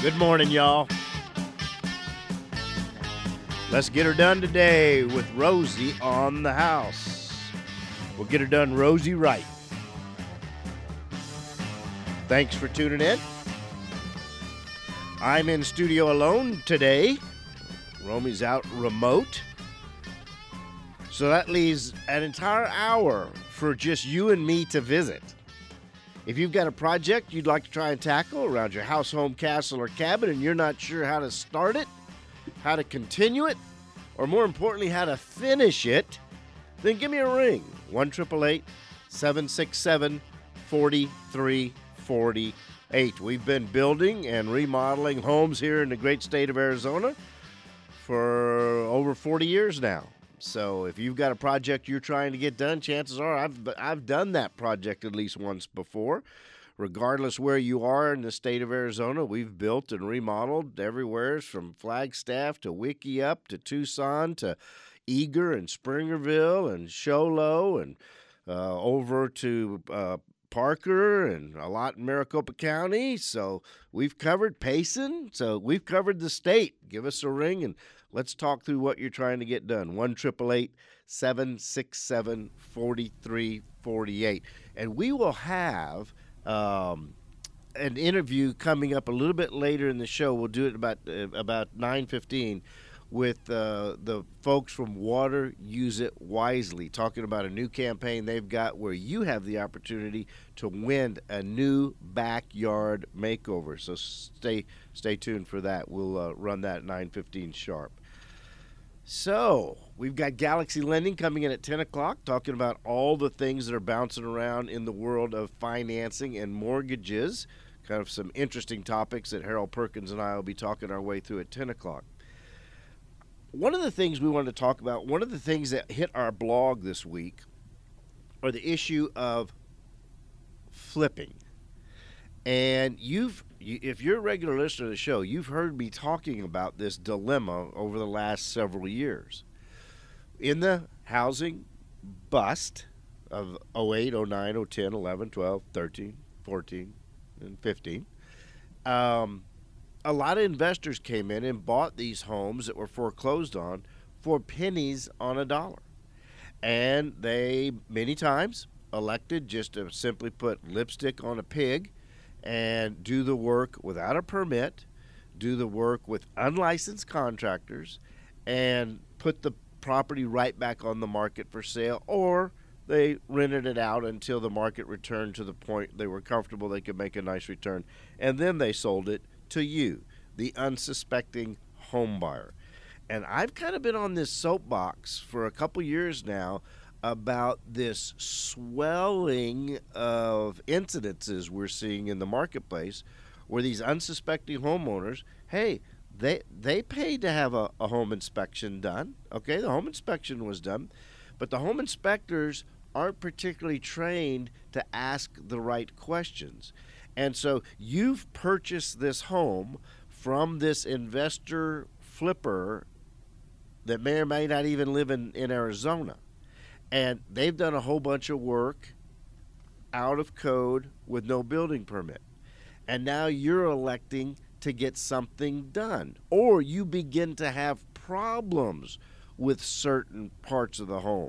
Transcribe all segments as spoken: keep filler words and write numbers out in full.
Good morning, y'all. Let's get her done today with Rosie on the house. We'll get her done Rosie right. Thanks for tuning in. I'm in studio alone today. Romy's out remote. So that leaves an entire hour for just you and me to visit. If you've got a project you'd like to try and tackle around your house, home, castle, or cabin, and you're not sure how to start it, how to continue it, or more importantly, how to finish it, then give me a ring. one eight eight eight, seven six seven, four three four eight. We've been building and remodeling homes here in the great state of Arizona for over forty years now. So if you've got a project you're trying to get done, chances are I've I've done that project at least once before. Regardless where you are in the state of Arizona, we've built and remodeled everywhere from Flagstaff to Wickiup to Tucson to Eager and Springerville and Show Low and uh, over to uh, Parker and a lot in Maricopa County. So we've covered Payson. So we've covered the state. Give us a ring and let's talk through what you're trying to get done. one eight eight eight, seven six seven, four three four eight. And we will have um, an interview coming up a little bit later in the show. We'll do it about uh, about nine fifteen with uh, the folks from Water Use It Wisely, talking about a new campaign they've got where you have the opportunity to win a new backyard makeover. So stay stay tuned for that. We'll uh, run that at nine fifteen sharp. So we've got Galaxy Lending coming in at ten o'clock, talking about all the things that are bouncing around in the world of financing and mortgages. Kind of some interesting topics that Harold Perkins and I will be talking our way through at ten o'clock. One of the things we wanted to talk about, one of the things that hit our blog this week, are the issue of flipping. And you've, if you're a regular listener to the show, you've heard me talking about this dilemma over the last several years. In the housing bust of oh eight, oh nine, oh ten, eleven, twelve, thirteen, fourteen, and fifteen, um, a lot of investors came in and bought these homes that were foreclosed on for pennies on a dollar. And they, many times, elected just to simply put lipstick on a pig and do the work without a permit, do the work with unlicensed contractors, and put the property right back on the market for sale, or they rented it out until the market returned to the point they were comfortable they could make a nice return, and then they sold it to you, the unsuspecting home buyer. And I've kind of been on this soapbox for a couple years now about this swelling of incidences we're seeing in the marketplace where these unsuspecting homeowners, hey, they they paid to have a, a home inspection done. Okay, the home inspection was done, but the home inspectors aren't particularly trained to ask the right questions. And so you've purchased this home from this investor flipper that may or may not even live in, in Arizona. And they've done a whole bunch of work out of code with no building permit. And now you're electing to get something done. Or you begin to have problems with certain parts of the home.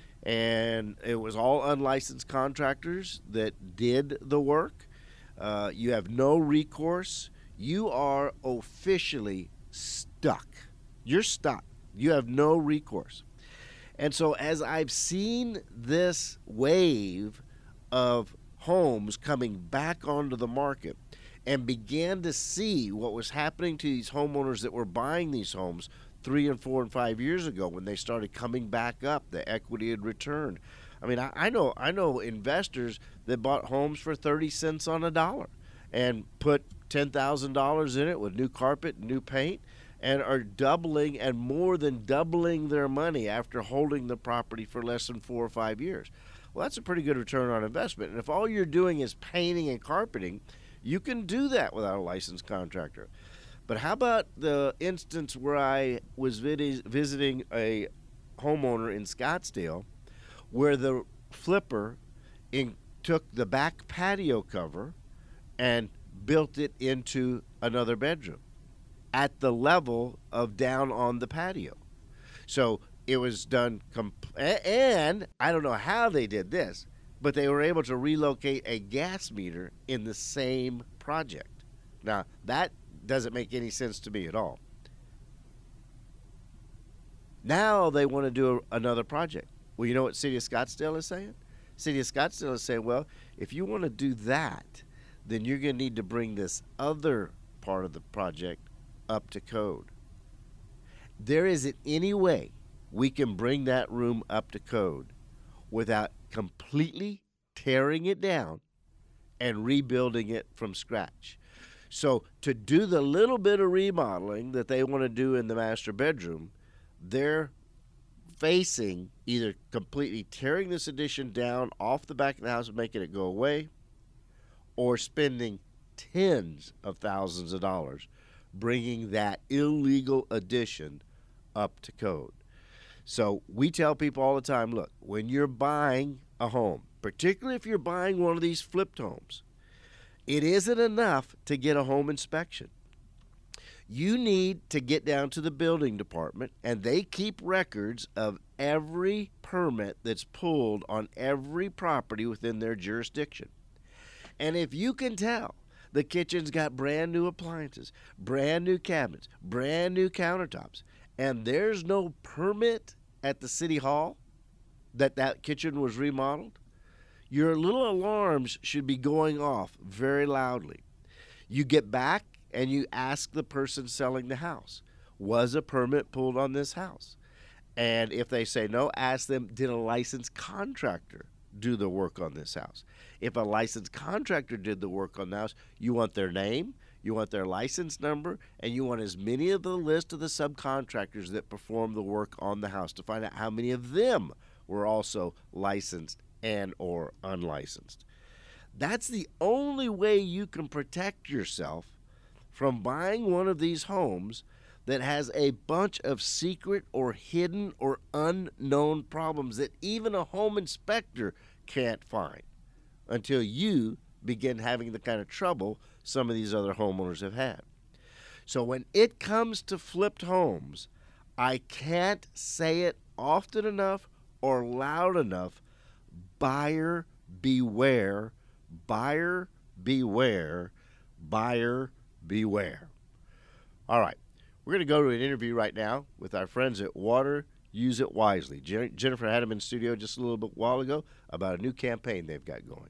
And it was all unlicensed contractors that did the work. Uh, you have no recourse. You are officially stuck. You're stuck. You have no recourse. And so as I've seen this wave of homes coming back onto the market and began to see what was happening to these homeowners that were buying these homes three and four and five years ago when they started coming back up, the equity had returned. I mean, I, I know I know investors that bought homes for thirty cents on a dollar and put ten thousand dollars in it with new carpet and new paint, and are doubling and more than doubling their money after holding the property for less than four or five years. Well, that's a pretty good return on investment. And if all you're doing is painting and carpeting, you can do that without a licensed contractor. But how about the instance where I was vid- visiting a homeowner in Scottsdale where the flipper in, took the back patio cover and built it into another bedroom at the level of down on the patio. So it was done, comp- and I don't know how they did this, but they were able to relocate a gas meter in the same project. Now, that doesn't make any sense to me at all. Now they want to do a, another project. Well, you know what City of Scottsdale is saying? City of Scottsdale is saying, well, if you want to do that, then you're going to need to bring this other part of the project up to code. There isn't any way we can bring that room up to code without completely tearing it down and rebuilding it from scratch. So to do the little bit of remodeling that they want to do in the master bedroom, they're facing either completely tearing this addition down off the back of the house and making it go away, or spending tens of thousands of dollars bringing that illegal addition up to code. So we tell people all the time, look, when you're buying a home, particularly if you're buying one of these flipped homes, it isn't enough to get a home inspection. You need to get down to the building department, and they keep records of every permit that's pulled on every property within their jurisdiction. And if you can tell the kitchen's got brand new appliances, brand new cabinets, brand new countertops, and there's no permit at the city hall that that kitchen was remodeled, your little alarms should be going off very loudly. You get back and you ask the person selling the house, was a permit pulled on this house? And if they say no, ask them, did a licensed contractor do the work on this house? If a licensed contractor did the work on the house, you want their name, you want their license number, and you want as many of the list of the subcontractors that perform the work on the house to find out how many of them were also licensed and or unlicensed. That's the only way you can protect yourself from buying one of these homes that has a bunch of secret or hidden or unknown problems that even a home inspector can't find until you begin having the kind of trouble some of these other homeowners have had. So when it comes to flipped homes, I can't say it often enough or loud enough. Buyer beware, buyer beware, buyer beware. All right, we're going to go to an interview right now with our friends at Water Use It Wisely. Jen- Jennifer had them in studio just a little bit while ago about a new campaign they've got going.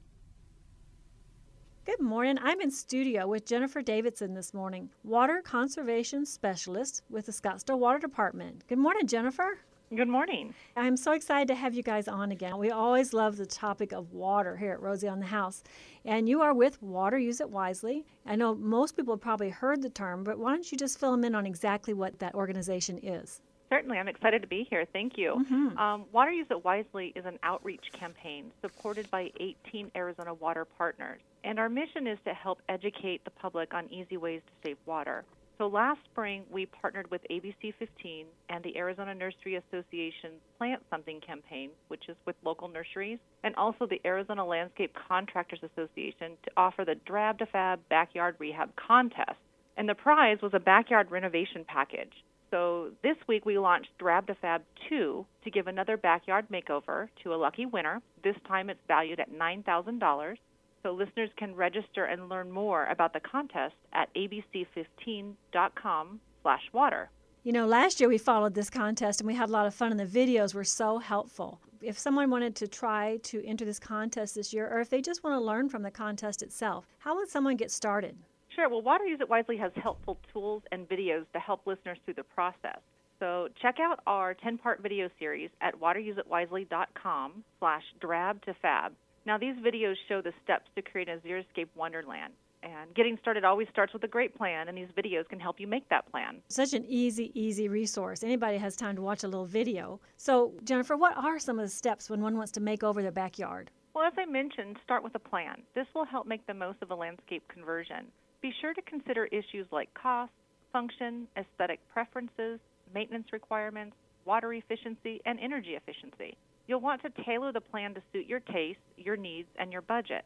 Good morning. I'm in studio with Jennifer Davidson this morning, Water Conservation Specialist with the Scottsdale Water Department. Good morning, Jennifer. Good morning. I'm so excited to have you guys on again. We always love the topic of water here at Rosie on the House. And you are with Water Use It Wisely. I know most people have probably heard the term, but why don't you just fill them in on exactly what that organization is? Certainly. I'm excited to be here. Thank you. Mm-hmm. Um, Water Use It Wisely is an outreach campaign supported by eighteen Arizona water partners. And our mission is to help educate the public on easy ways to save water. So last spring, we partnered with A B C fifteen and the Arizona Nursery Association's Plant Something campaign, which is with local nurseries, and also the Arizona Landscape Contractors Association to offer the Drab to Fab Backyard Rehab Contest. And the prize was a backyard renovation package. So this week we launched Drab to Fab two to give another backyard makeover to a lucky winner. This time it's valued at nine thousand dollars. So listeners can register and learn more about the contest at a b c fifteen dot com slash water. You know, last year we followed this contest and we had a lot of fun, and the videos were so helpful. If someone wanted to try to enter this contest this year, or if they just want to learn from the contest itself, how would someone get started? Sure. Well, Water Use It Wisely has helpful tools and videos to help listeners through the process. So check out our ten-part video series at water use it wisely dot com slash drab to fab. Now, these videos show the steps to create a xeriscape wonderland. And getting started always starts with a great plan, and these videos can help you make that plan. Such an easy, easy resource. Anybody has time to watch a little video. So, Jennifer, what are some of the steps when one wants to make over their backyard? Well, as I mentioned, start with a plan. This will help make the most of a landscape conversion. Be sure to consider issues like cost, function, aesthetic preferences, maintenance requirements, water efficiency, and energy efficiency. You'll want to tailor the plan to suit your taste, your needs, and your budget.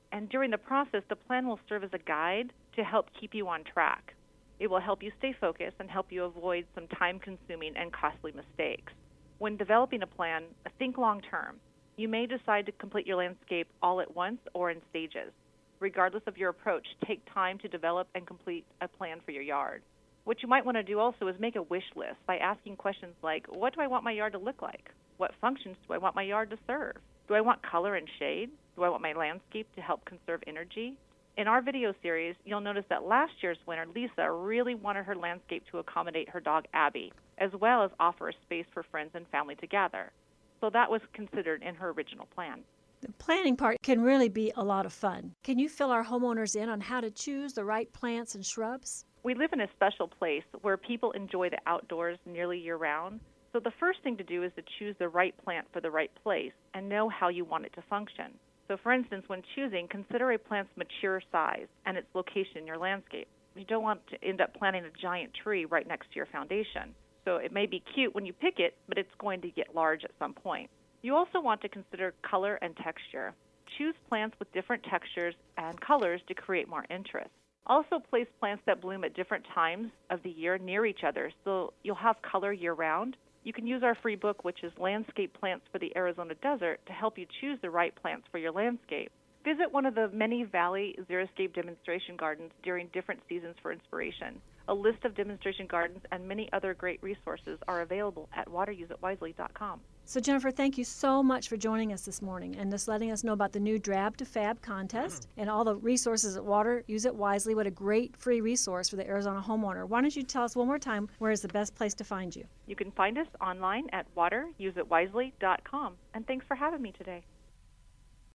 And during the process, the plan will serve as a guide to help keep you on track. It will help you stay focused and help you avoid some time-consuming and costly mistakes. When developing a plan, think long-term. You may decide to complete your landscape all at once or in stages. Regardless of your approach, take time to develop and complete a plan for your yard. What you might want to do also is make a wish list by asking questions like, what do I want my yard to look like? What functions do I want my yard to serve? Do I want color and shade? Do I want my landscape to help conserve energy? In our video series, you'll notice that last year's winter, Lisa really wanted her landscape to accommodate her dog, Abby, as well as offer a space for friends and family to gather. So that was considered in her original plan. The planning part can really be a lot of fun. Can you fill our homeowners in on how to choose the right plants and shrubs? We live in a special place where people enjoy the outdoors nearly year-round. So the first thing to do is to choose the right plant for the right place and know how you want it to function. So for instance, when choosing, consider a plant's mature size and its location in your landscape. You don't want to end up planting a giant tree right next to your foundation. So it may be cute when you pick it, but it's going to get large at some point. You also want to consider color and texture. Choose plants with different textures and colors to create more interest. Also place plants that bloom at different times of the year near each other so you'll have color year-round. You can use our free book, which is Landscape Plants for the Arizona Desert, to help you choose the right plants for your landscape. Visit one of the many Valley Xeriscape demonstration gardens during different seasons for inspiration. A list of demonstration gardens and many other great resources are available at water use it wisely dot com. So Jennifer, thank you so much for joining us this morning and just letting us know about the new Drab to Fab contest and all the resources at Water Use It Wisely. What a great free resource for the Arizona homeowner. Why don't you tell us one more time where is the best place to find you? You can find us online at water use it wisely dot com. And thanks for having me today.